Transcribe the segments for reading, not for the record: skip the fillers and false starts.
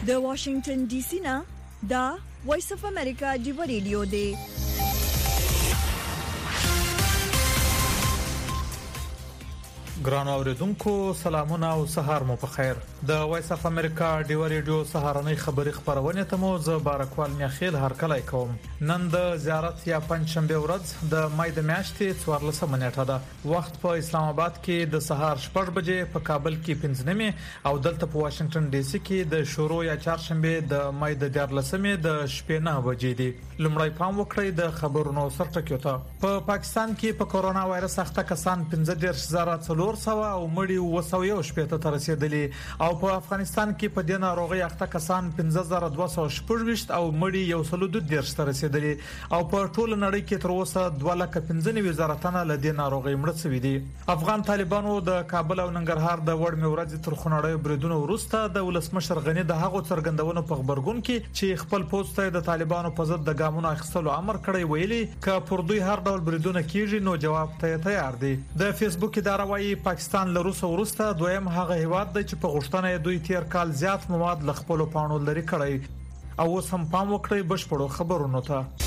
د واشنگټن ډي سي نه دا وایس اف امریکا دی ریډیو دی. ګرانو اوریدونکو سلامونه او سهار مو په خیر. د وایس اف امریکا دی ریډیو سهارنۍ خبری خبرونه ته مو ز بارکوال میاخیل هر کله کوم. نن د زیارت یا پنځشنبه ورځ د مای د میاشتې 14 نیټه ده. وخت په اسلام آباد کې د سهار 6 بجې، په کابل کې 5 نیمه او دلته په واشنگټن ډي سي کې د شروع یا چهارشنبه د مای د 14مې د شپې 9 بجې دي. لومړی پام وکړئ د خبرونو سرټکیو ته. په پاکستان کې په کورونا وایرس اخته کسان 15,000 او مړي 201 ته رسیدلي او په افغانستان کې په دې ناروغي اخته کسان 15,216 او مړي 112 ته رسیدلي او په ټول نړۍ کې تر اوسه 2,95,000 تنه له دې ناروغي مړ شوي دي. افغان طالبانو د کابل او ننګرهار د وړمې ورځې تر خونړیو بریدونو وروسته د ولسمشر غنی د هغو څرګندونو په خبرګون کې چې خپل پوسټ ته د طالبانو په ضد د ګامونو اخیستلو امر کړی ویلي ک پر دوی هر ډول بریدونه کیږي نو جواب ته تیار دي. د فیسبوک اداره وايي پاکستان له روس وروسته دویم هغه هیواد دی چې په غوښتنه دوی تیر کال زیات مواد ل خپل پاڼو لري کړی او اوس هم پام وکړئ بشپړو خبرونو ته.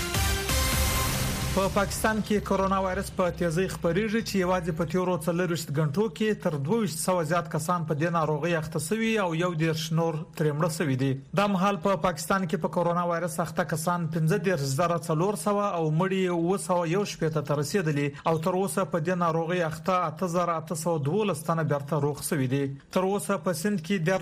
په پاکستان کې کورونا وایرس په تیزی خبرېږي چې یوازې په تیرو 40 غنټو کې تر 200 زیات کسان په دې ناروغي اخته شوي او یو ډیر شنور ترمړه شوي دي. د مهال په پاکستان کې په کورونا وایرس اخته کسان 15,400 او مړي 201 ته رسیدلي او تر اوسه په دې ناروغي اخته 8,812 تنه بیرته روغ شوي دي. تر اوسه په سند کې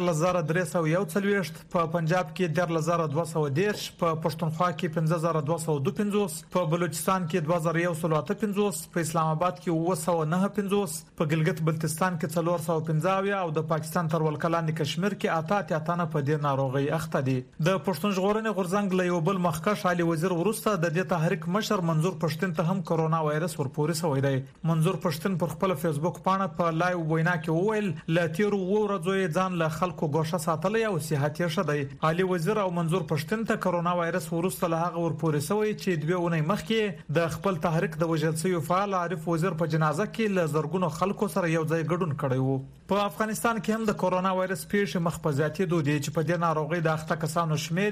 13,341، په پنجاب کې 13,210، په پښتونخوا کې 5,252، په بلوچستان کې 2,158، په اسلام آباد کې 959، په ګلګت بلتستان کې 415 او د پاکستان تر ولکلاندې کشمیر کې 88 تنه په دې ناروغي اخته دي. د پښتون ژغورنې غورځنګ له یو بل مخکښ علي وزیر ورسته د دې تحریک مشر منظور پښتون ته هم کورونا وایرس ورپورې شوی دی. منظور پښتون پر خپل فیسبوک پاڼه په لایو وینا کې وویل ل تیرو ورځو ځان له خلکو ګوښه ساتلی او صحت یې ښه دی. علي وزیر او منظور پښتون ته کورونا وایرس ورسته له هغه ورپورې شوی چې 2 اونۍ مخکې د خپل تحریک د وژل شوی فعال عارف وزیر په جنازه کې له زرګونو خلکو سره یو ځای ګډون کړی وو. په افغانستان کې هم د کورونا وایرس پیښې مخ په زیاتېدو دي چې په دې ناروغي د اخته کسانو شمیر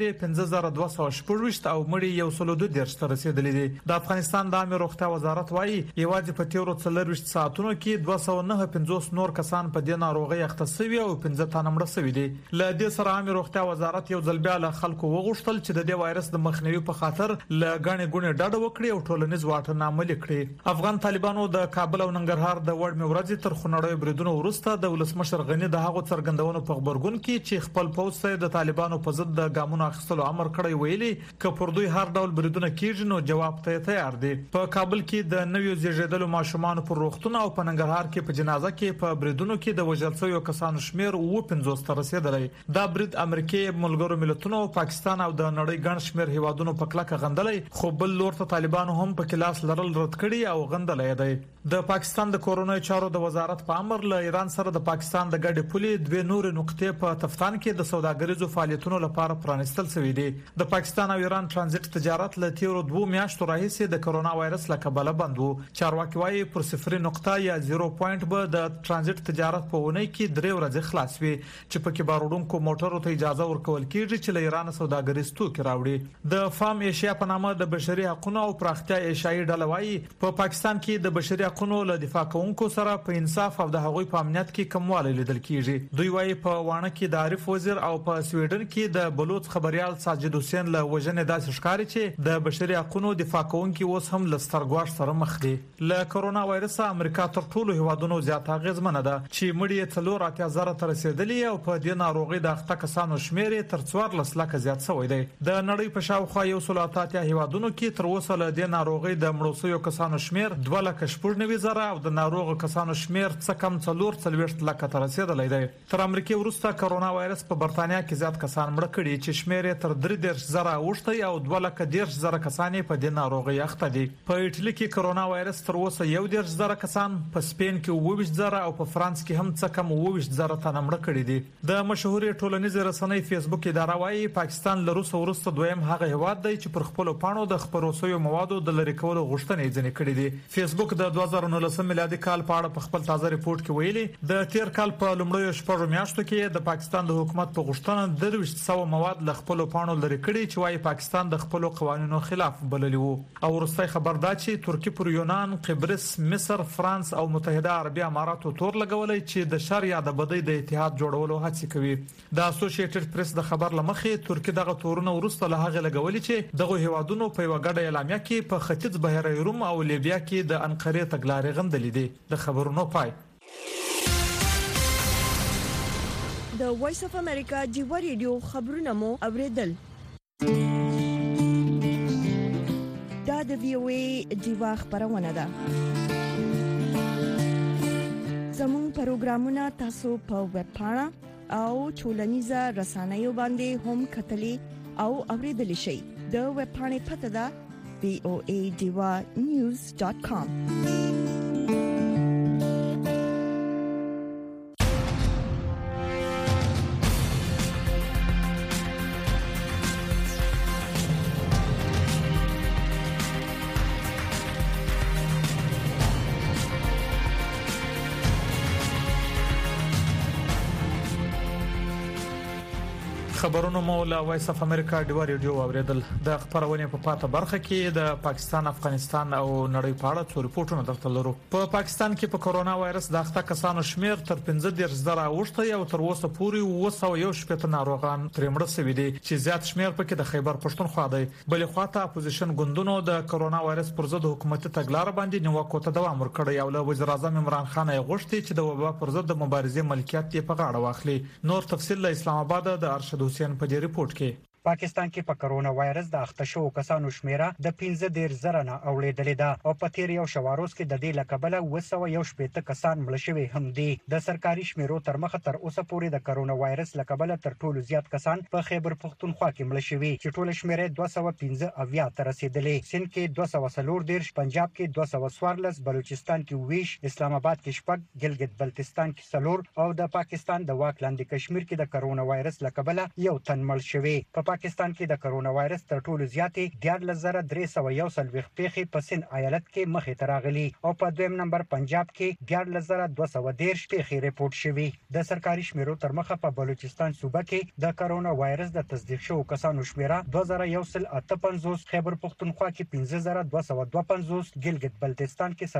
15,216 او مړي 112 ته رسیدلي دي. د افغانستان د عامه روغتیا وزارت وايي یوازې په تیرو 40 ساعتونو کې 209 نور کسان په دې ناروغي اخته شوي او 15 تنه مړه شوي دي. له دې سره عامه روغتیا وزارت یو ځل بیا له خلکو وغوښتل چې د دې وایرس د مخنیوي په خاطر له غاڼې ګونې ډډه وکړي او ټولنیز واټن عملي کړي. افغان طالبانو د کابل او ننګرهار د وړمې ورځې تر خونړیو بریدونو وروسته د ولسمشر غنی د هغو څرګندونو په خبرګون کې چې خپل پوسټ ته د طالبانو په ضد د ګامونو اخیستلو امر کړی ویلي ک پر دوی هر ډول بریدونه کیږي نو جواب ته تیار دي. په کابل کې د نویو زیږیدلو ماشومان پر روغتون او په ننګرهار کې په جنازه کې په بریدونو کې د وژل شویو کسانو شمیر 50 ته رسیدلی. دا برید امریکای، ملګرو ملتونو، پاکستان او د نړۍ ګڼ شمیر هیوادونو په کلکه غندلې، خو بل لور ته طالبانو هم په کلاس لرل رد کړي او غندلې دی. د پاکستان د کورونای چارو د وزارت په امر له ایران سره د پاکستان د ګډې پولې 2 نور نقطې په تفتان کې د سوداګریزو فعالیتونو لپاره پرانستل شوې دي. د پاکستان او ایران ترانزیت تجارت له تیرو 2 میاشتو راهیسې د کورونا وایرس له کبله بند وو. چارواکي وايي پر 0 نقطه یا 0 پوینټ به د ترانزیت تجارت په ونې کې 3 ورځې خلاص وي چې پکې باروډونکو موټرو ته اجازه ورکول کیږي چې له ایران سوداګریز توکي راوړي. د فام ایشیا په نامه د بشري حقوقو او پراختیا ایشیايي ډله وايي په پاکستان کې د بشري حقوقو له دفاع کوونکو سره په انصاف او د هغوی په امنیت کې کموالی لیدل کیږي. دوی وايي په وانه کې د عارف وزیر او په سویډن کې د بلوچ خبريال ساجد حسین له وژنې داسې ښکاري چې د بشري حقوقو دفاع کوونکي اوس هم لسترګواښ سره مخ دي. له کورونا وایرس امریکا تر ټولو هیوادونو زیات اغیزمنه ده چې مړي 4,000 ته رسیدلي او په دې ناروغي د اخته کسانو شمیر تر 14 لک زیات شوی دی. د نړۍ په شاوخوا 180 هیوادونو کې تر اوسه له دې ناروغي د مړو شویو کسانو شمیر 2,90,000 او د ناروغ کسانو شمیر څه کم 4 لک ته رسیدلی دی. تر امریکای وروسته کورونا وایرس په برتانیا کې زیات کسان مړه کړي چې شمیر تر 3,000 اوښتي او 2,10,000 کسان په دې ناروغي اخته دي. په ایټالیا کې کورونا وایرس تر اوسه 1,000 کسان، په سپین کې 22,000 او په فرانس کې هم څه کم 22,000 تنه مړه کړي دي. د مشهوري ټولنیزې رسنۍ فیسبوک اداره وايي پاکستان له روس وروسته دویم هغه هیواد دی چې پر خپل پاڼو د خبرو شویو موادو د لری کولو غوښتنې ځنې کړې دي. فیسبوک د 2019 میلادي کال په اړه په خپل تازه ریپورت کې ویلي د تیر کال په لومړیو شپږ میاشتو کې د پاکستان د حکومت په غوښتنه 2300 مواد له خپل پاڼو لري کړي چې وايي پاکستان د خپل قوانینو خلاف بللی وو او ورسته خبر دا چې ترکیه پر یونان قبرس مصر فرانس او متحده عربی اماراتو تور لګولې چې د شر یا د بدی د اتحاد جوړولو هڅه کوي د اسوسییټډ پریس د خبر لمخې ترکیه دغه تورونه ورسته له هغه لګولې چې دغه هیوادونو په یو غړ اعلامیه کې په ختیځ بحیره روم او لیبیا کې د انقره تګلارې غندلې دي د خبرونو پای د وایس اف امریکا دیوا ریډیو خبرونه مو اوریدل دا د وی او ای دیوا خبرونه ده زموږ پروګرامونه تاسو په ویب پاڼه او ټولنیزه رسنیو باندې هم کتلی او اوریدلی شئ د ویب پاڼې پته ده voadiva.news.com خبرونو مولا وایس اف امریکا دیوا ریډیو اوریدل د خبرونه په پاته برخه کې د پاکستان افغانستان او نړۍ په اړه څو ریپورتونه درته لرو په پاکستان کې په کورونا وایرس د اخته کسانو شمیر تر 15,000 اوښته او تر اوسه پورې 211 ناروغان ترمړ شوي دي چې زیات شمیر پکې د خیبر پښتونخوا دی بلې خواته اپوزیشن ګوندونو د کورونا وایرس پر ضد حکومتي تګلارې باندې نیوکو ته دوام ورکړی او له وزیر اعظم عمران خان یې غوښتي چې د وبا پر ضد مبارزې ملکیت یې په غاړه واخلي نور تفصیل له اسلام آباد د ارشد حسین په دې ریپورت کې پاکستان کې په کرونا وایرس د اخته شو کسانو شمیره د 15,000 نه اوړېدلې ده او په تیر یو شواروز کې د دې لقبله 211 کسان مړ شوي هم دي د سرکاري شمیرو تر مخه تر اوسه پورې د کرونا وایرس لقبله تر ټولو زیات کسان په خیبر پښتونخوا کې مړ شوي چې ټول شمیره 215 ته رسیدلې سند کې 214 پنجاب کې 214 بلوچستان کې 20 اسلام آباد کې 6 ګلګت بلتستان کې 4 او د پاکستان د واک لاندې کشمیر کې د کرونا وایرس لقبله یو تن مړ شوی په پاکستان کې د کرونا وایرس تر ټولو زیاتې 14341 پیښې په سند ایالت کې مخې ته راغلي او په دویم نمبر پنجاب کې 14210 پیښې ریپورت شوي د سرکاري شمیرو تر مخه په بلوچستان صوبه کې د کرونا وایرس د تصدیق شوو کسانو شمیره 2158 خیبر پښتونخوا کې 15252 ګلګت بلتستان کې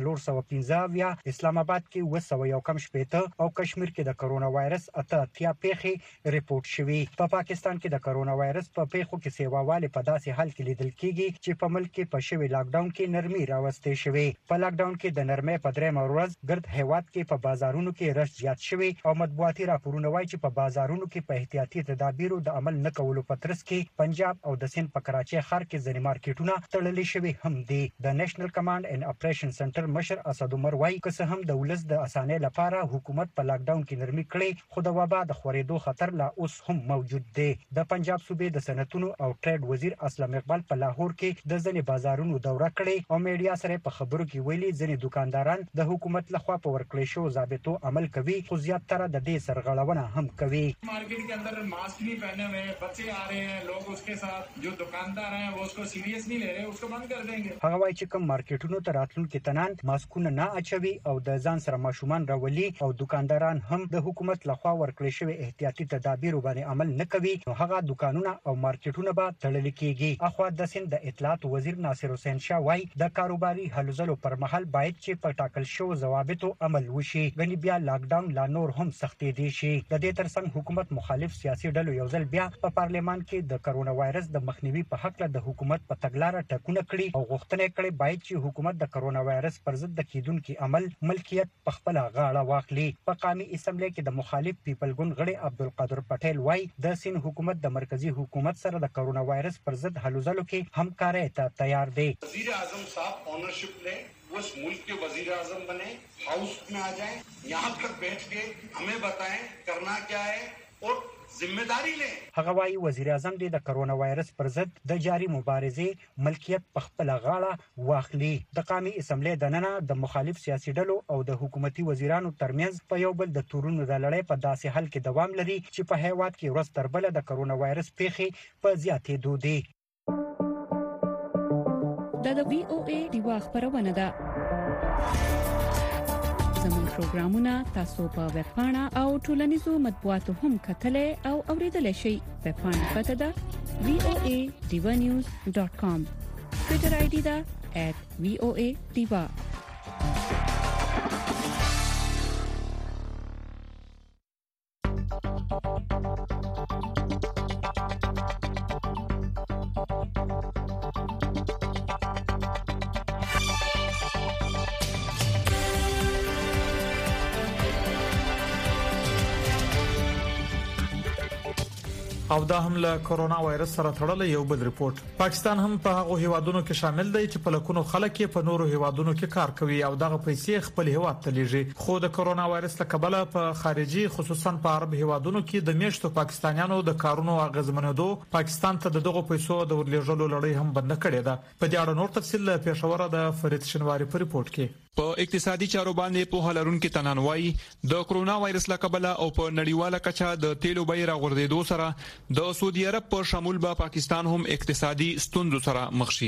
415 اسلام آباد کې 215 او کشمیر کې د کرونا وایرس 88 پیښې ریپورت شوي په پاکستان کې د کرونا وایرس په پیښو کې سیواواله په داسې حال کې لیدل کیږي چې په ملک کې په شوی لاک ډاون کې نرمي راوستې شوی په لاک ډاون کې د نرمۍ په درېم ورځ ګرد هیواد کې په بازارونو کې رش زیات شوی او مطبوعاتي راپورونه وایي چې په بازارونو کې په احتیاطي تدابیرو د عمل نه کولو په ترڅ کې پنجاب او د سند په کراچۍ ښار کې ځینې مارکیټونه تړلي شوي هم دي د نېشنل کمانډ اینڈ اپریشن سنټر مشر اسد عمر وایي که څه هم د ولس د اسانۍ لپاره حکومت په لاک ډاون کې نرمي کړې خو د وبا د خورېدو خطر لا اوس هم موجود دی د پنجاب صوبې د صنعتونو او ټریډ وزیر اسلام اقبال په لاهور کې د ځینې بازارونو دوره کړې او میډیا سره په خبرو کې ویلي ځینې دکانداران د حکومت لخوا په ورکړې شو ضابطو عمل کوي خو زیاتره د دې سرغړونه هم کوي मार्केट के अंदर मास्क नहीं पहने हुए बच्चे आ रहे हैं लोग उसके साथ जो दुकानदार हैं वो उसको सीरियस नहीं ले रहे उसको बंद कर देंगे هغه وايي چې کوم مارکیټونو ته راتلونکي تنان ماسکونه نه اچوي او د ځان سره ماشومان راولي او دکانداران هم د حکومت لخوا ورکړې شوی احتیاطي تدابیر باندې عمل نه کوي نو هغه دکانونه او مارکیټونه به تړل کېږي اخوا د سند د اطلاعات وزیر ناصر حسین شاه وايي د کاروباري هلو ځلو پر مهال باید چې په ټاکل شو ضوابطو عمل وشي غني بیا لاک ډاون لا نور هم سختې دي شي د دې ترڅنګ حکومت مخالف سیاسي ډلو یو ځل بیا په پارلیمان کې د کرونا وایرس د مخنیوي په حق له د حکومت په تګلارې ټاکونه کړي او غوښتنه کړي باید چې حکومت د کرونا وایرس پر ضد د کیدونکو عمل ملکیت په خپل غاړه واخلي په قومي اسمبلی کې د مخالف پیپل ګوند غړي عبدالقادر پټیل وايي د سین حکومت د مرکزی حکومت سره د کرونا وایرس پر ضد هلو ځلو کې همکارۍ ته تیار دی वजीर आजम साहब ऑनरशिप ले वो इस मुल्क के वजीर आजम बने हाउस में आ जाएं यहाँ पर बैठ के हमें बताएं करना क्या है और जिम्मेदारी लें هغه وايي وزیر اعظم د کرونا وایرس پر ضد د جاري مبارزې ملکیت په خپل غاړه واخلي د قومي اسمبلی د ننه د مخالف سیاسي ډلو او د حکومتي وزیرانو ترمنځ په یو بل د تورونو د لړۍ په داسې حل کې دوام لري چې په هیواد کې ورځ تر بله د کرونا وایرس پیښې په زیاتېدو دي د وی او ای دیوا خبرونه ده زموږ پروګرامونه تاسو په ویب پاڼه او ټولنیزو مطبوعاتو هم کتلای او اوریدلای شئ. ویب پاڼه پته ده voadivanews.com. ټویټر آی ډي ده @voadiva. او دا هم له کورونا وایرس سره تړلې یو بل ریپورت. پاکستان هم په هغه هیوادونو کې شامل دی چې په لکونو خلک په نورو هیوادونو کې کار کوي او دغه پیسې خپل هیواد ته لیږي. خو د کورونا وایرس له کبله په خارجي خصوصا په عرب هیوادونو کې د میشتو پاکستانیانو د کارونو اغیزمنېدو پاکستان ته دغه پیسو د ورلېږلو لړۍ هم بند کړې ده. په دې اړه نور تفصیل له پېښور د فرید شنواری په ریپورت کې. په اقتصادي چارو باندې په هلرونکو تنانوي د کورونا وایرس له کبله او په نړیواله کچه د تیلو بیه راغورځېدو سره د سعودي عرب په شمول به پاکستان هم اقتصادي ستونزو سره مخ شي.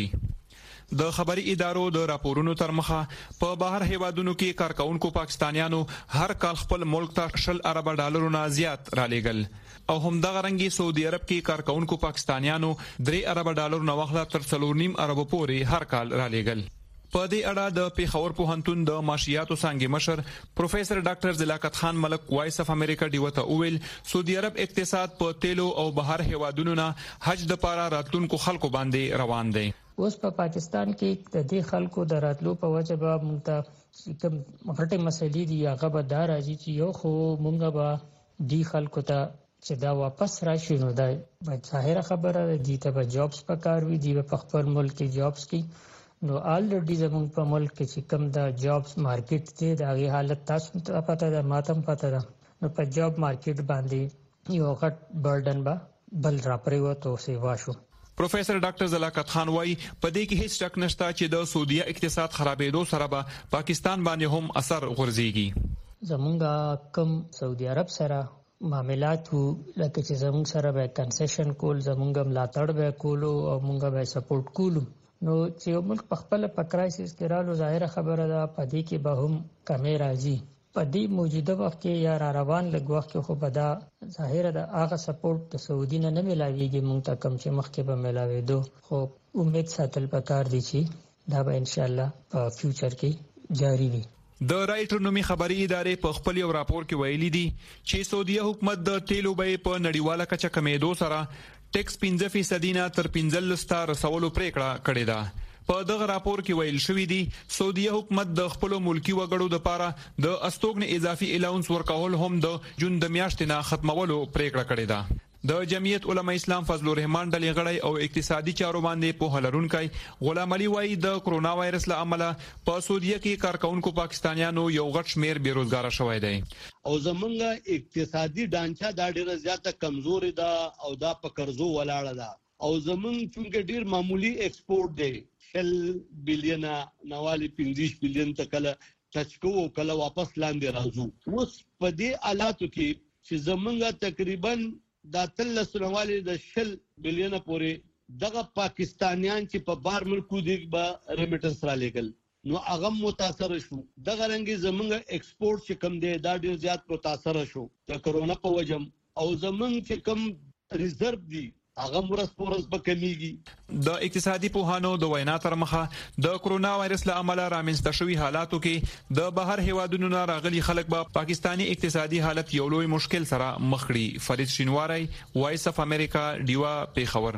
د خبري ادارو د راپورونو تر مخه په بهر هیوادونو کې کارکونکو پاکستانیانو هر کال خپل ملک ته 10 ارب ډالرونو زیات را لېګل او هم دغه رنګي سعودي عرب کې کارکونکو پاکستانیانو 3 ارب ډالرونو واخله تر 4.5 ارب پورې هر کال را لېګل. په دې اړه د پیښور پوهنتون د معاشياتو څانګې مشر پروفیسور ډاکټر زلاکت خان ملک وایس اف امریکا دیوته اویل سعودي عرب اقتصاد په تیلو او بهر هیوادونو نه حج د پاره راتلونکو خلکو باندې روان دی. اوس په پاکستان کې د دې خلکو د راتلو په وجه به موږ ته کوم غټه مسلې دي هغه به دا راځي چې یو خو موږ به دې خلکو ته چې دا واپس راشي نو دا ظاهره خبره دي ته به جابس پکار وي دی په خپل ملک کې جابس کې نو آلریډي زموږ په ملک کې چې کوم دا جابس مارکیټ دی دا غي حالت تاسو ته پته ده ماتم پته ده نو په جاب مارکیټ باندې یو غټ برډن به بل را پریوتو سیوا شو. پروفیسور ډاکټر زلاکت خان وايي په دې کې هیڅ شک نشته چې د سعودي اقتصاد خرابېدو سره به پاکستان باندې هم اثر غورځيږي. زمونږ کم سعودي عرب سره معاملات لکه چې زمونږ سره به کنسیشن کول زمونږ ملاتړ به کولو او مونږ به سپورټ کولو نو چې یو ملک په خپل په کرایسس کې رالو ظاهره خبره ده پدې کې به هم کمی راځي. پدې موجوده وخت کې یا روان لګ وخت کې خو به دا ظاهره ده هغه سپورټ د سعودي نه ملایويږي مونږ ته کم چې مخکې به ملاوي خو امید ساتل پکار دي چې دا به ان شاء الله په فیوچر کې جاری وي. د رائټر نومي خبري ادارې په خپل یو راپور کې ویلي دي چې سعودي حکومت د تیلو بیې په نړیواله کچه کمیدو سره ټیکس 15% نه تر 15% رسولو پریکړه کړې ده. په دغه راپور کې ویل شوې دي سعودي حکومت د خپل ملکی وګړو لپاره د استوګن اضافي الاونس ورکول هم د جون د میاشتې نه ختمولو پریکړه کړې ده. د جمعیت علماء اسلام فضل الرحمن ډلې غړی او اقتصادي چارو باندې په هلرونکای غلام علي وایي د کرونا وایرس له امله په سعودي کې کارکونکو پاکستانیانو یو غټ شمیر بیروزګار شوی دی او زمونږ اقتصادي ډانچه دا ډیره زیاته کمزوري ده او دا په قرضو ولاړه ده او زمونږ چې ډیر معمولی ایکسپورټ دی 10 بلین نوالی 15 بلین تکله تچکو کله واپس لاندې راځو. اوس په دې حالاتو کې چې زمونږ تقریبا دا تل سنوالي د 10 بلین پورې دغه پاکستانیان چې په بار ملکو دی به ریمیټنس را لګل نو هغه متاثر شو. دغه رنګي زمونږ ایکسپورټ چې کم دی دا ډیر زیات متاثر شو د کرونا په وجه او زمونږ چې کم ریزرو دی هغه مرسپورس به کمیږي. د اقتصادي پوهانو د وینا تر مخه د کرونا وایرس له امله رامنځته شوی حالاتو کې د بهر هیوادونو نه راغلي خلک به پاکستانی اقتصادي حالت یو لوی مشکل سره مخ کړي. فرید شینواری وایس اف امریکا دیوا پیښور.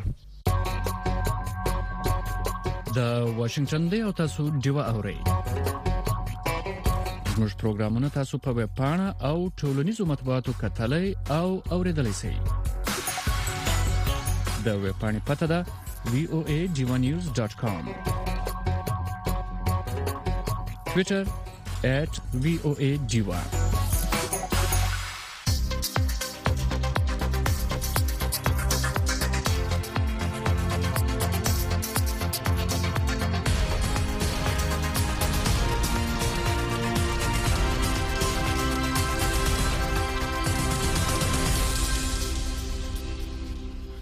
د واشنگټن دی او تاسو دیوا اورئ. موږ پروګرامونه تاسو په ویب پاڼه او ټولنیزو مطبوعاتو کتلای او اوریدلای شئ. د ویب پاڼې پته ده voadivanews.com. Twitter @voadiva.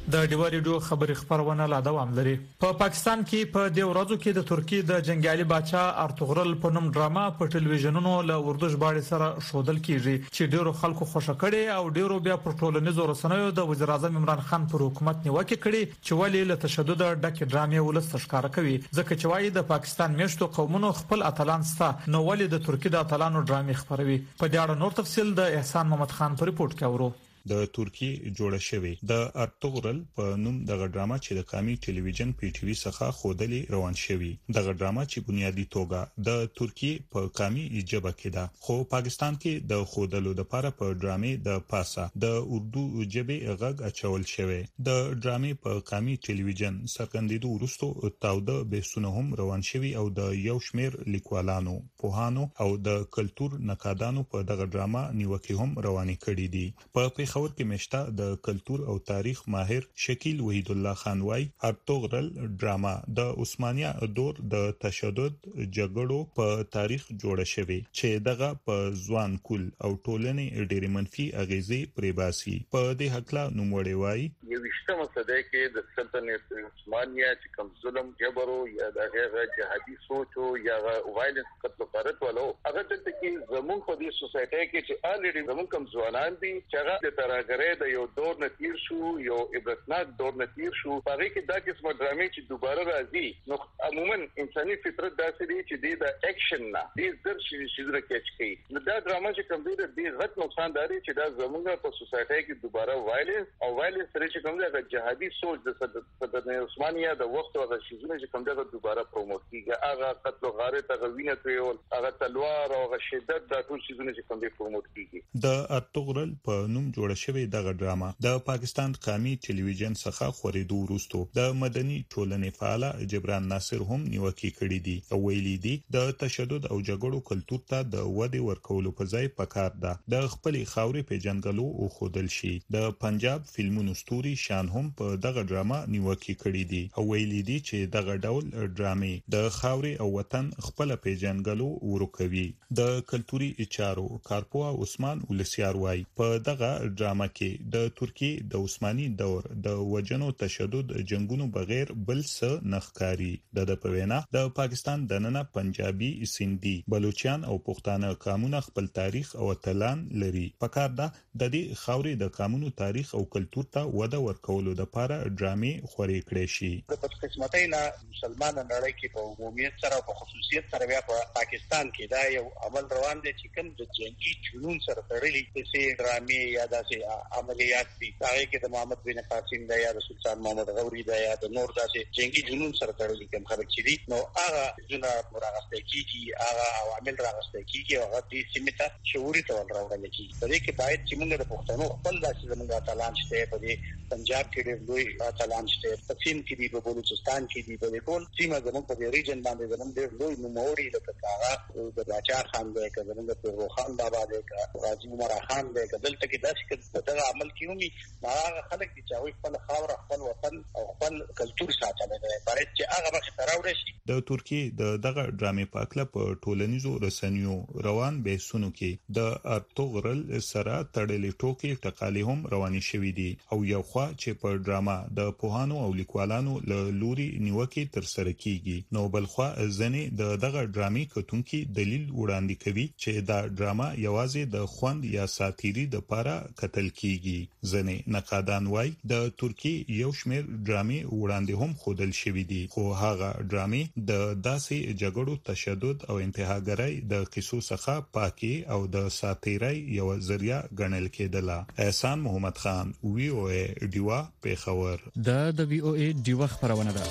د ډیوا ریډیو خبري خبرونه لا دوام لري. په پاکستان کې په دې ورځو کې د ترکی د جنگیالي باچا ارطغرل په نوم ډراما په ټلویزیونونو له اردو ژباړې سره شودل کیږي چې ډیرو خلکو خوښه کړي او ډیرو بیا پر ټولنیزو رسنیو د وزیر اعظم عمران خان پر حکومت نیوکه کړي چې ولې له تشدد ډکه ډرامې ولست ښکارا کوي. ځکه چې وايي د پاکستان میشتو قومونو خپل اتلان ستا نو ولې د ترکی د اتلانو ډرامې خبروي. په دې اړه نور تفصیل د احسان محمد خان په ریپورت کې اورو. د ترکی جوړه شوی د ارطغرل په نوم د ډراما چې د قومي ټلویزیون پی ټی وی څخه خودلی روان شوی. د ډراما چې بنیادی توګه د ترکی په قومي ژبه کې ده خو پاکستان کې د خودلو لپاره په ډرامې د پاسه د اردو ژبې غږ اچول شوی. د ډرامې په قومي ټلویزیون سرګندېدو وروسته تاوده بحثونه هم روان شوی او د یو شمېر لیکوالانو، پوهانو او د کلچر نقادانو په دغه ډراما نیوکه هم روانې کړې دي. په خبر کې مشتا د کلچر او تاریخ ماهر شکیل وحید الله خان وايي ارطغرل ډراما د عثمانیا دور د تشدد جګړو په تاریخ جوړه شوی چې دغه په ځوان کول او ټولنې ډېری منفي اغیزې پریباسي. په دې حقلا نوموړی وايي یو وشتمه صده کې د سلطنت عثمانیا چې کوم ظلم جبرو یا د غیر جهادي سوچو یا وایلنس قتل غارت ولو هغه د کې زمون په دې سوسایټي کې چې الریډي زمون کوم ځوانان دي چې هغه راګره د یو دور نتیر شو، یو عبرتناک دور نتیر شو. هغه کې دا قسمه ډرامې چې دوباره راځي نو عموما انساني فطرت داسې دي چې د اکشن نه د زر شي زره کېچ کوي. نو دا ډراما چې کوم دی د غټ نقصان داري چې دا زموږ په سوسایټي کې دوباره وایلنس او وایلنس سره چې کوم دی د جهادي سوچ د صدر عثمانیا د وخت او د شیزونه چې کوم دی دوباره پروموټ کیږي. هغه قتل غارت، هغه وینه تویول، هغه تلوار او هغه شدت د ټول شیزونه چې کوم دی پروموټ کیږي. د ارطغرل په نوم جوړ شوی دغه ډراما د پاکستان قومي ټلویزیون څخه خورېدو وروسته د مدني ټولنې فعال جبران ناصر هم نیوکه کړې دي او ویلي دي د تشدد او جګړو کلچر ته د ودې ورکولو په ځای پکار ده د خپل خاورې پیژنګلو او خودل شي. د پنجاب فلمونو ستوري شان هم په دغه ډراما نیوکه کړې دي او ویلي دي چې دغه ډول ډرامې د خاورې او وطن خپل پیژنګلو ورکوي. د کلتوري چارو کارپوه عثمان ولسیار وايي په دغه ډراما کې د ترکی د عثماني دور د وجنو تشدد جنگونو بغیر بل څه نخکاری. د پوینا د پاکستان دننه پنجابي، سندي، بلوچستان او پښتانه قومونه خپل تاریخ او اتلان لري. پکار ده د دې خاورې د قومونو تاریخ او کلچر ته وده ورکولو لپاره ډرامې خورې کړې شي. د پښتنمتۍ نه مسلمان نړۍ کې په عمومیت سره او په خصوصیت سره بیا په پاکستان کې دا یو عمل روان دی چې کوم د جنگي جنون سره تړلي څه ډرامې یا داسې عملیات دي. هغه کې د محمد بن قاسم د یا د سلطان محمد غوري د یا د نور داسې جنگي جنون سره تړلي کوم خلک چې دي نو هغه جنا راغسته کیږي، هغه عوامل راغسته کیږي او هغه دې سیمه شعوري تول راوړل کیږي. په دې کې باید چې موږ د پښتنو خپل داسې زموږ اتلان شته په دې پنجاب کې ډېر لوی اتلان شته، په سیم کې دي، په بلوچستان کې دي، په ټول سیمه زموږ په دې ریجن باندې زموږ ډېر لوی نوموړي لکه هغه د باچا خان دی، که زموږ په روخان بابا دی، که غازی عمر خان دی، که دلته کې داسې دغه عمل کیومي هغه خلک چې هغه خپل خاور، خپل وطن او خپل کلچر ساتل دي باید چې هغه مخ ته راوړي شي. د ترکی د دغه ډرامې په اړه په ټولنیزو رسنیو روان بحثونو کې د ارطغرل سره تړلې ټوکې ټکالې هم روانې شوې دي او یو خوا چې په ډراما د پوهانو او لیکوالانو له لوري نیوکه تر سره کیږي نو بل خوا ځنې د دغه ډرامې کتونکو دلیل وړاندې کوي چې دا ډراما یوازې د خوند یا ساتيري د لپاره کتل کیږي. ځنې نقادان وايي د ترکی یو شمېر ډرامې وړاندې هم خودل شوې دي خو هغه ډرامې د داسې جګړو، تشدد او انتهاګرۍ د قصو څخه پاکي او د ساتيرۍ یو ذریعہ ګڼل کېدله. احسان محمد خان، وی او ای ډیوا پیښور. د وی او ای ډیوا خبرونه ده.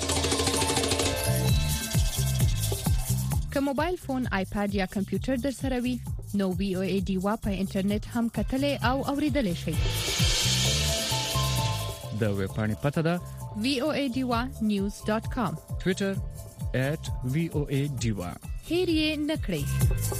که موبایل فون، آیپاد یا کمپیوټر در سره وي نو وی او ای ډیوا په انټرنیټ هم کتلې او اوریدلې شي. د ویب پاڼې پته ده voadiwa.news.com. ټوئیټر @voadiwa. هیر یې نکړئ.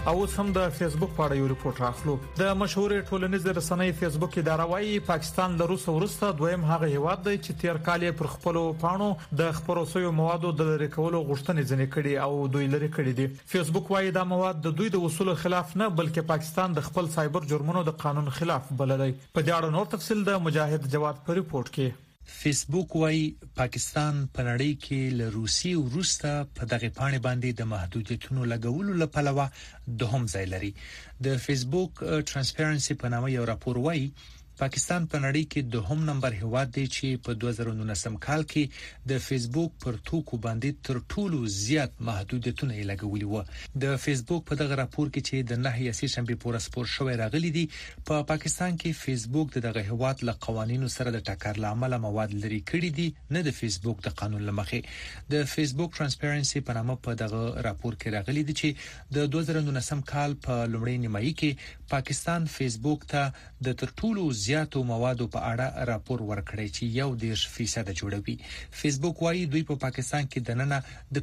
او سم د فیسبوک په اړه یو ریپورت راخلو. د مشهور ټولنیز رسنۍ فیسبوک اداره وايي پاکستان له روس ورسته دویم هغه هیواد دی چې تیر کال پر خپل پاڼو د خبرو موادو د لری کولو غوښتنې ځنې کړي او دوی لري کړي دي. فیسبوک وايي دا مواد د دوی د اصولو خلاف نه بلکې پاکستان د خپل سایبر جرمونو د قانون خلاف بللی. په دې اړه نور تفصیل د مجاهد جواد په ریپورت کې. فیسبوک وايي پاکستان په نړۍ کې له روسي وروسته په دغه پاڼې باندې د محدودیتونو لګولو لپاره دوهم ځای لري. د فیسبوک ترانسپیرنسي په نامه یو راپور وايي پاکستان په نړۍ کې دوهم نمبر هیواد دی چې په 2019 کال کې د فیسبوک پر توکو باندې تر ټولو زیات محدودیتونه لګولي وو. د فیسبوک په دغه راپور کې چې د 9 شنبه پورې سپور شوی راغلي دي په پاکستان کې فیسبوک دغه هیواد له قوانینو سره د ټکر لامل مواد لري کړي دي نه د فیسبوک د قانون لمخې. د فیسبوک ترانسپیرنسي په نامه په دغه راپور کې راغلي دي چې د 2019 کال په لومړۍ نیمایي کې پاکستان فیسبوک ته د تر ټولو زیاتو موادو په اړه راپور ورکړی چې 1% جوړوي. فیسبوک وايي دوی په پاکستان کې د نننه د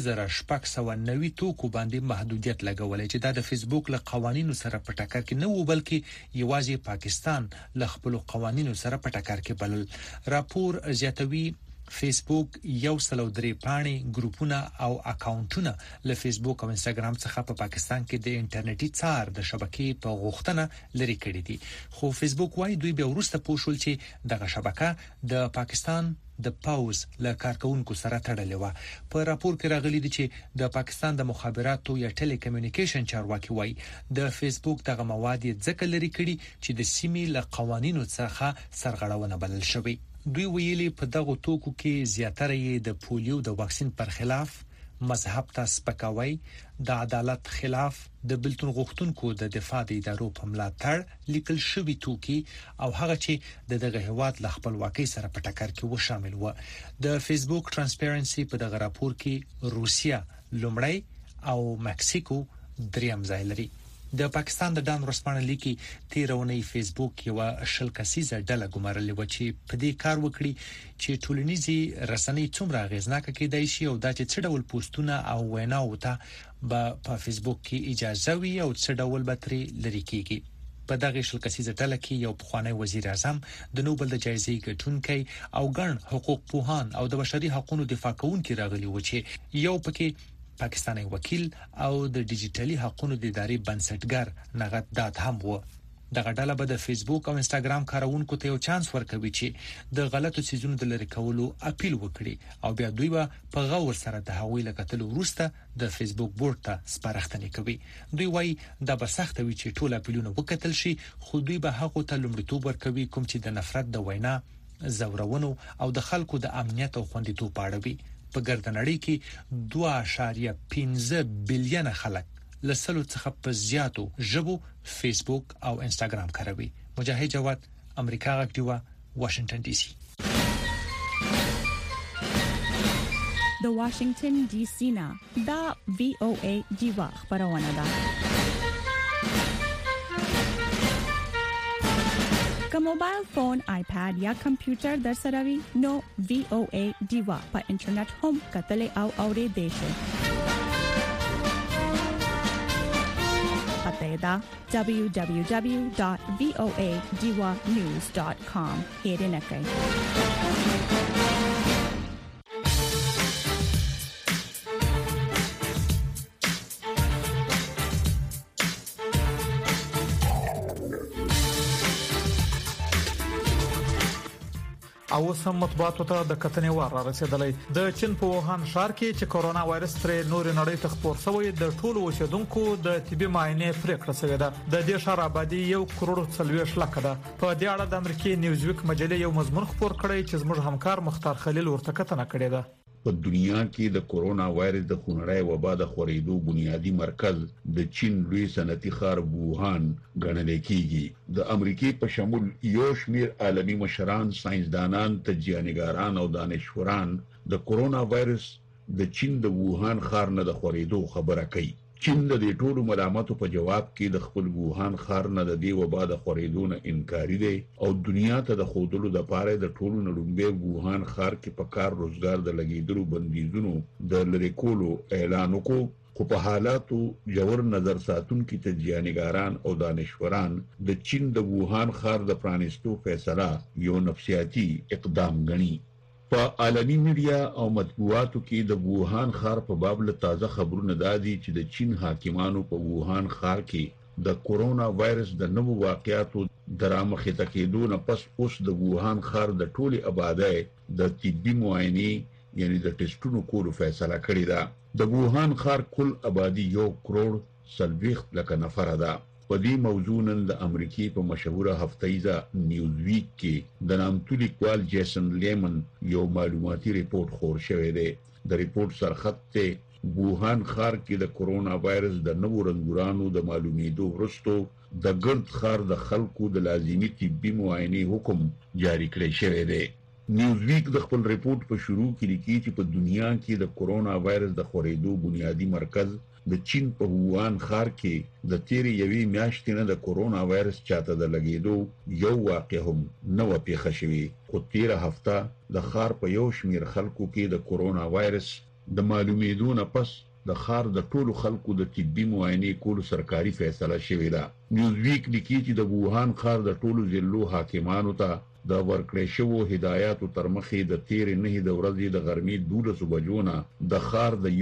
15690 توکو باندې محدودیت لګولې چې دا د فیسبوک له قوانینو سره په ټکر کې نه و بلکې یوازې پاکستان له خپل قوانینو سره په ټکر کې بلل. راپور زیاتوي فیسبوک 103 پاڼې ګروپونه او اکاونټونه له فیسبوک او انستګرام څخه په پاکستان کې د انټرنیټي څار د شبکې په غوښتنه لري کړې دي. خو فیسبوک وايي دوی به ورسته پوښول چې دغه شبکه د پاکستان د پاوز له کارکونکو سره تړلې و. په راپور کې راغلي دي چې د پاکستان د مخابراتو یا ټيلي کمیونیکیشن چارواکي وايي د فیسبوک دغه مواد ځکه لري کړي چې د سیمې له قوانینو څخه سرغړونه بلل شوی. دوی ویلي په دغه توکو کې زیاتره یې د پولیو د واکسین پر خلاف، مذهب ته سپکاوی، د عدالت خلاف، د بلتون غوښتونکو د دفاع د ادارو په ملاتړ لیکل شوی توکي او هغه چې دغه هیواد له خپلواکۍ سره په ټکر کې و شامل و. د فیسبوک ترانسپیرنسي په دغه راپور کې روسیا لومړی او مکسیکو دریم ځای لري. د پاکستان د ډان ورسپانه لیکي تیرونی فیسبوک یو شل کسیزه ډله ګمارلې و چې په دې کار وکړي چې ټولنیزي رسنۍ څومره غیرناکه کېدای شي او دا چې څه ډول پوسټونه او ویناو ته په فیسبوک کې اجازه وي او څه ډول بتري لري کیږي. په دغه شل کسیزه ډله کې یو پخوانی وزیر اعظم، د نوبل د جایزې ګټونکي او ګڼ حقوق پوهان او د بشري حقوقو دفاع کوونکي راغلي و چې یو پکې پاکستاني وکیل او د ډیجیټلي حقوقو د ادارې بنسټګر نغت دات هم و. دغه ډله به د فیسبوک او انستګرام کارونکو ته یو چانس ورکوي چې د غلطو سيزونو د لری کولو اپیل وکړي او بیا دوی به په غور سره د هغوی له کتلو وروسته د فیسبوک بورډ ته سپارښتنه کوي. دوی وایي دا به سخت وي چې ټول اپیلونه وکتل شي، خو دوی به هغه ته لومړیتوب ورکوي کوم چې د نفرت د وینا، زورونو او د خلکو د امنیت او خوندیتوب په اړه وي. په ګردنړۍ کې 2.15 بلین خلک لسلو څخه په زیاتو ژبو فیسبوک او انستګرام کاروي. مجاهد جواد، امریکا غږ، واشنگټن ډي سي. د واشنگټن ډي سي نه دا VOA دیوا خبرونه ده. که موبایل فون، آیپاد یا کمپیوټر در سره وي نو VOA دیوا په انټرنیټ هم کتلې او اورېدې شئ. پته دا www.voadiwanews.com هېرنه کړئ. او سم مطبوعاتو ته د کتنې وار را رسیدلی. د چین په ووهان ښار کې چې کورونا وایرس تر نور نړۍ ته خپور شوی د ټولو اوسیدونکو د طبي معاینې پریکړه شوې ده. د دې ښار آبادی 1.40 لک ده. په دې اړه د امریکای نیوزویک مجلې یو مضمون خپور کړی چې زموږ همکار مختار خلیل ورته کتنه کړې ده. په دنیا کې د کورونا وایرس د خونړۍ وبا د خورېدو بنیادی مرکز د چین لوی صنعتي ښار ووهان ګڼل کېږي. د امریکای په شمول یو شمېر عالمي مشران، ساينسدانان، تجزیه‌نګاران او دانشوران د کورونا وایرس د چین د ووهان ښار نه د خورېدو خبره کوي. چین د دې ټولو ملامتو په جواب کې د خپل ووهان ښار نه د دې وبا د خورېدو نه انکاري دی او دنیا ته د خودلو د پاره د ټولو نړیوال ووهان ښار کې په کار روزګار د لګیدلو بندیزونو د لری کولو اعلان وکړ. خو په حالاتو جوړ نظر ساتونکو تجزیه‌نګاران او دانشوران د چین د ووهان ښار د پرانیستو فیصله یو نفسیاتي اقدام ګڼي. په عالمي میډیا او مطبوعاتو کې د ووهان ښار په باب له تازه خبرونه دادي چې د چین حاکمانو په ووهان ښار کې د کورونا وایرس د نوو واقعاتو درامخې تکیدو نه پس اوس د ووهان ښار د ټولي آبادی د طبي معاینې یعنی د ټیسټونو کولو فیصله کړې ده. د ووهان ښار کل آبادی 1.40 لک نفر ده. په دې موضوع نن د امریکای په مشهوره هفتهیزه نیوز ویک کې د نامتو لیکوال جیسن لیمن یو معلوماتي ریپورت خور شوی دی. د ریپورت سرخط ته ووهان ښار کې د کورونا وایرس د نوو رنګورانو د معلومېدو وروسته د ګرد ښار د خلکو د لازمي طبي معاینې حکم جاری کړی شوی دی. نیوز ویک د خپل ریپورت په شروع کې لیکي چې په دنیا کې د کورونا وایرس د خورېدو بنیادی مرکز د چین په ووهان ښار کې د تیرې یوې میاشتې نه د کورونا وایرس چاته د لګېدو یو واقع هم نه و پیښه شوې. خو تیره هفته د ښار په یو شمېر خلکو کې د کورونا وایرس د معلومېدو نه پس د ښار د ټولو خلکو د طبي معاینې کولو سرکاري فیصله شوې ده. نیوز ویک لیکي چې د ووهان ښار د ټولو ضلعو حاکمانو ته د ورکړې شوو هدایاتو تر مخې د تیرې 9 د ورځې د غرمې 12 بجو نه د ښار د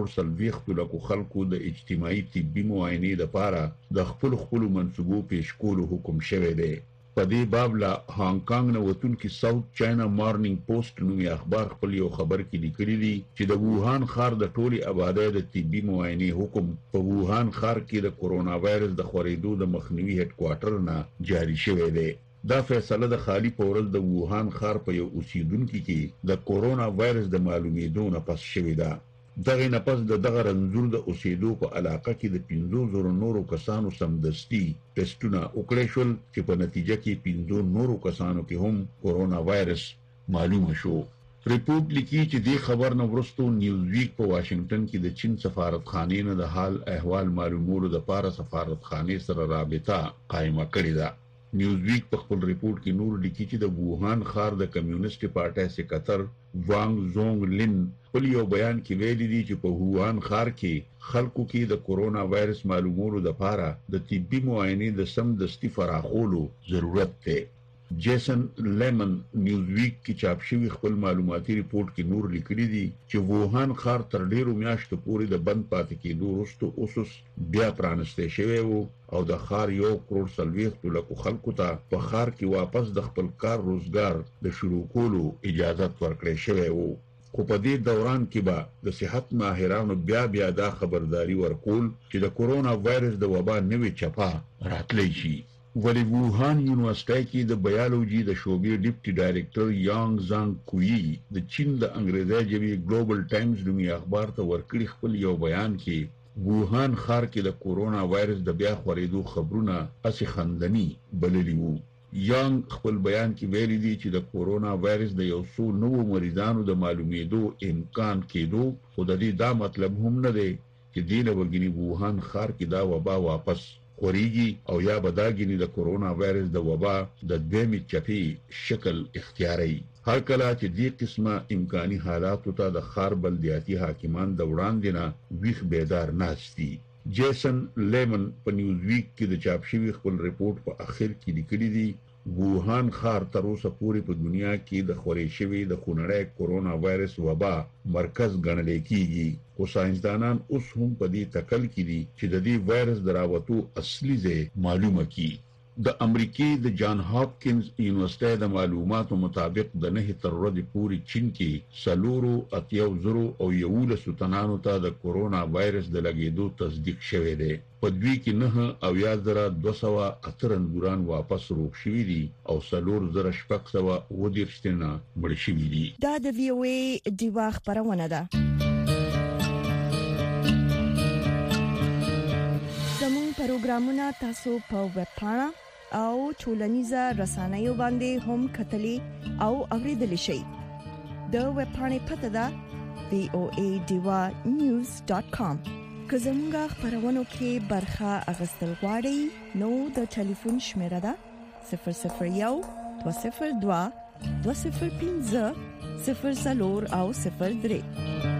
1.40 لک خلکو د اجتماعي طبي معاینې لپاره د خپل منصوبو پیش کولو حکم شوی دی. په دې باب له هانګ کانګ نه وتونکي ساوث چاینا مارنینګ پوسټ نومي اخبار خپل یو خبر کې لیکلي دي چې د ووهان ښار د ټولي آبادی د طبي معاینې حکم په ووهان ښار کې د کورونا وایرس د خورېدو د مخنیوي هډ کوارټر نه جاری شوی دی. دا فیصله د خالی په ورځ د ووهان ښار په یو اوسیدونکو کې د کورونا وایرس د معلومېدو نه پس شوې ده. دغه نه پس دغه رنځور د اوسېدو په علاقه کې د 50,000 نورو کسانو سمدستي ټیسټونه وکړل شول چې په نتیجه کې 50 نورو کسانو کې هم کورونا وایرس معلومه شو. ریپورت لیکي چې دې خبر نه وروسته نیوز ویک په واشنگټن کې د چین سفارتخانې نه د حال احوال معلومولو لپاره سفارتخانې سره رابطه قائمه کړې ده. نیوز ویک په خپل ریپورت کې نور لیکي چې د ووهان ښار د کمیونست پارټۍ سکتر وانګ زونګ لین په یو بیان کې ویلي دي چې په ووهان ښار کې خلکو کې د کورونا وایرس معلومولو لپاره د طبي معاینې د سمدستي فراخولو ضرورت دی. جیسن لیمن نیوز ویک کې چاپ شوی خپل معلوماتي ریپورت کې نور لیکلي دي چې ووهان ښار تر ډیرو میاشتو پورې د بند پاتې کېدو وروسته اوس بیا پرانستی شوی وو او د ښار 1.40 لک خلکو ته په ښار کې واپس د خپل کار روزګار د شروع کولو اجازه ورکړې شوی وو. خو په دې دوران کې به د صحت ماهرانو بیا دا خبرداري ورکول چې د کورونا وایرس د وبا نوې چپه راتلی شي. ولی ووهان یونیورسيټي کې د بایولوژي د شعبې ډیپټي ډایریکټر یانګ زانګ کوی د چین د انګریزي ژبې ګلوبل ټایمز نومي اخبار ته ورکړي خپل یو بیان کې ووهان ښار کې د کورونا وایرس د بیا خورېدو خبرونه اسی خندني بللي وو. یانګ خپل بیان کې ویلي دي چې د کورونا وایرس د یو څو نوو مریضانو د معلومېدو امکان کېدو خو د دې دا مطلب هم نه دی چې دې له وګړي ووهان ښار کې دا وبا واپس خوريږي او یا بداګنی د کورونا وایرس د وبا د دویمې چپی شکل اختیاري. هر کله چې دې قسمه امکاني حالاتو ته د ښار بلدیاتي حاکمان د وړاندې نه ویښ بیدار ناشتي. جیسن لیمن په نیوز ویک کې د چاپ شوی خپل ریپورت په اخر کې لیکلي دي ووهان ښار تر اوسه پورې په دنیا کې د خورې شوی د خونړی کورونا وایرس وبا مرکز ګڼل کېږي. خو ساينسدانان اوس هم په دې تکل کې دي چې د دې وایرس د راوتو اصلي ځای معلومه کړي. د امریکای د جان هاپکینز یونیورسيټي د معلوماتو مطابق د 9 تر ورځې پورې چین کې 4.11 تنانو ته د کورونا وایرس د لګېدو تصدیق شوی دی. په دوی کې 9,208 رنګوران واپس روغ شوي دي او 4,610 تنه مړ شوي دي. دا د وی او ای دیوا خبرونه ده. زموږ پروګرامونه تاسو په ویب پاڼه او ټولنیزه رسنیو باندې هم کتلی او اوریدلی شئ. د ویب پاڼې پته ده voadewa.news.com. که زموږ خبرونو کې برخه اخیستل غواړئ نو د ټلیفون شمیره ده 001 202 205 0 او 03.